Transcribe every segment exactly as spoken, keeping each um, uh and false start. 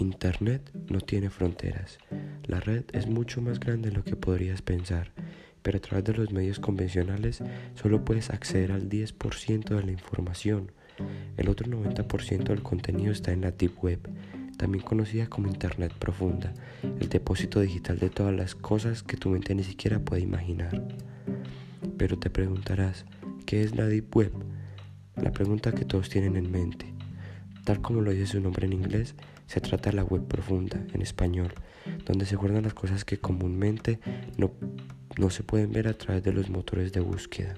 Internet no tiene fronteras. La red es mucho más grande de lo que podrías pensar, pero a través de los medios convencionales solo puedes acceder al diez por ciento de la información. El otro noventa por ciento del contenido está en la Deep Web, también conocida como Internet profunda, el depósito digital de todas las cosas que tu mente ni siquiera puede imaginar. Pero te preguntarás, ¿qué es la Deep Web? La pregunta que todos tienen en mente. Tal como lo dice su nombre en inglés, se trata de la web profunda, en español, donde se guardan las cosas que comúnmente no, no se pueden ver a través de los motores de búsqueda.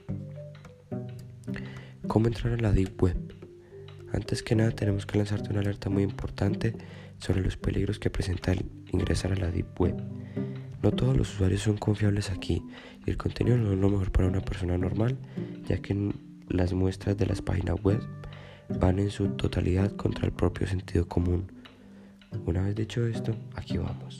¿Cómo entrar a la Deep Web? Antes que nada tenemos que lanzarte una alerta muy importante sobre los peligros que presenta el ingresar a la Deep Web. No todos los usuarios son confiables aquí y el contenido no es lo mejor para una persona normal, ya que las muestras de las páginas web van en su totalidad contra el propio sentido común. Una vez dicho esto, aquí vamos.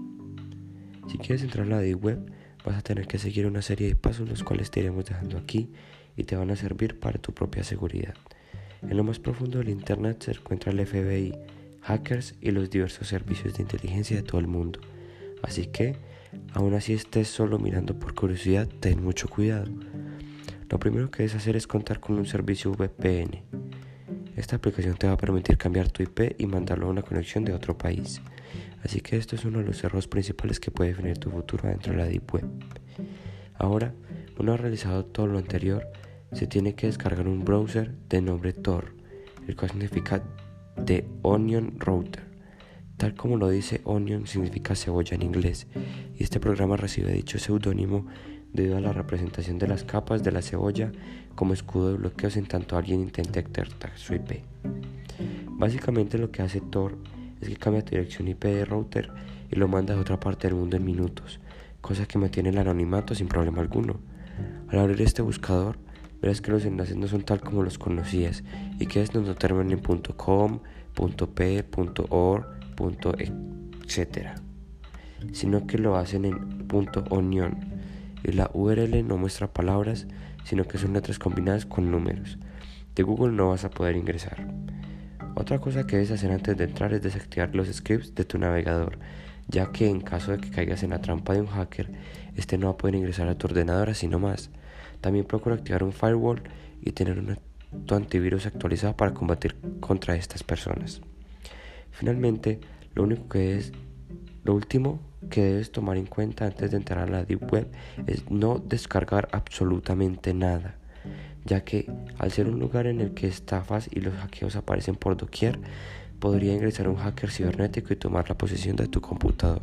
Si quieres entrar a la Deep Web, vas a tener que seguir una serie de pasos los cuales te iremos dejando aquí y te van a servir para tu propia seguridad. En lo más profundo del Internet se encuentra el F B I, hackers y los diversos servicios de inteligencia de todo el mundo. Así que, aun así estés solo mirando por curiosidad, ten mucho cuidado. Lo primero que debes hacer es contar con un servicio V P N. Esta aplicación te va a permitir cambiar tu I P y mandarlo a una conexión de otro país. Así que esto es uno de los errores principales que puede definir tu futuro dentro de la Deep Web. Ahora, una vez realizado todo lo anterior, se tiene que descargar un browser de nombre Tor, el cual significa The Onion Router. Tal como lo dice, Onion significa cebolla en inglés, y este programa recibe dicho seudónimo debido a la representación de las capas de la cebolla como escudo de bloqueos en tanto alguien intente extraer su I P. Básicamente lo que hace Tor es que cambia tu dirección I P de router y lo manda a otra parte del mundo en minutos, cosa que mantiene el anonimato sin problema alguno. Al abrir este buscador, verás que los enlaces no son tal como los conocías y que estos no terminan en .com, .p, .org, etcétera, sino que lo hacen en .onion. Y la U R L no muestra palabras, sino que son letras combinadas con números. De Google no vas a poder ingresar. Otra cosa que debes hacer antes de entrar es desactivar los scripts de tu navegador, ya que en caso de que caigas en la trampa de un hacker, este no va a poder ingresar a tu ordenador así nomás. También procura activar un firewall y tener un tu antivirus actualizado para combatir contra estas personas. Finalmente, lo único que es Lo último que debes tomar en cuenta antes de entrar a la Deep Web es no descargar absolutamente nada, ya que al ser un lugar en el que estafas y los hackeos aparecen por doquier, podría ingresar un hacker cibernético y tomar la posesión de tu computador.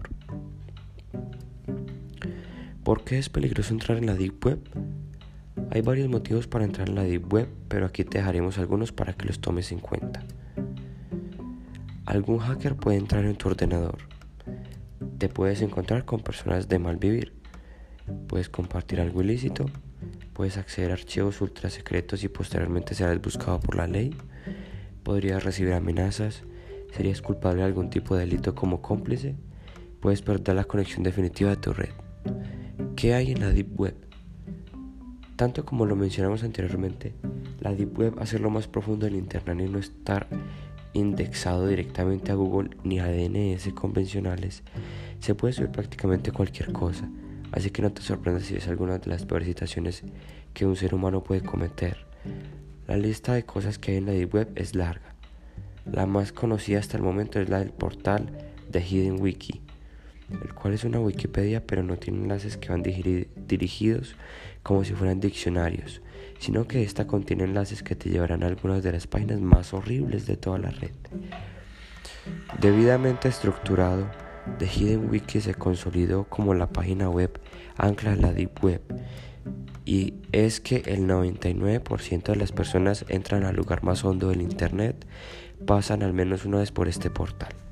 ¿Por qué es peligroso entrar en la Deep Web? Hay varios motivos para entrar en la Deep Web, pero aquí te dejaremos algunos para que los tomes en cuenta. Algún hacker puede entrar en tu ordenador. Te puedes encontrar con personas de mal vivir, puedes compartir algo ilícito, puedes acceder a archivos ultra secretos y posteriormente serás buscado por la ley, podrías recibir amenazas, serías culpable de algún tipo de delito como cómplice, puedes perder la conexión definitiva de tu red. ¿Qué hay en la Deep Web? Tanto como lo mencionamos anteriormente, la Deep Web hace lo más profundo del Internet y no estar indexado directamente a Google ni a D N S convencionales, se puede subir prácticamente cualquier cosa, así que no te sorprendas si ves algunas de las peores situaciones que un ser humano puede cometer. La lista de cosas que hay en la Deep Web es larga. La más conocida hasta el momento es la del portal de Hidden Wiki, el cual es una Wikipedia pero no tiene enlaces que van diri- dirigidos como si fueran diccionarios, sino que esta contiene enlaces que te llevarán a algunas de las páginas más horribles de toda la red. Debidamente estructurado, The Hidden Wiki se consolidó como la página web ancla de la Deep Web, y es que el noventa y nueve por ciento de las personas entran al lugar más hondo del Internet, pasan al menos una vez por este portal.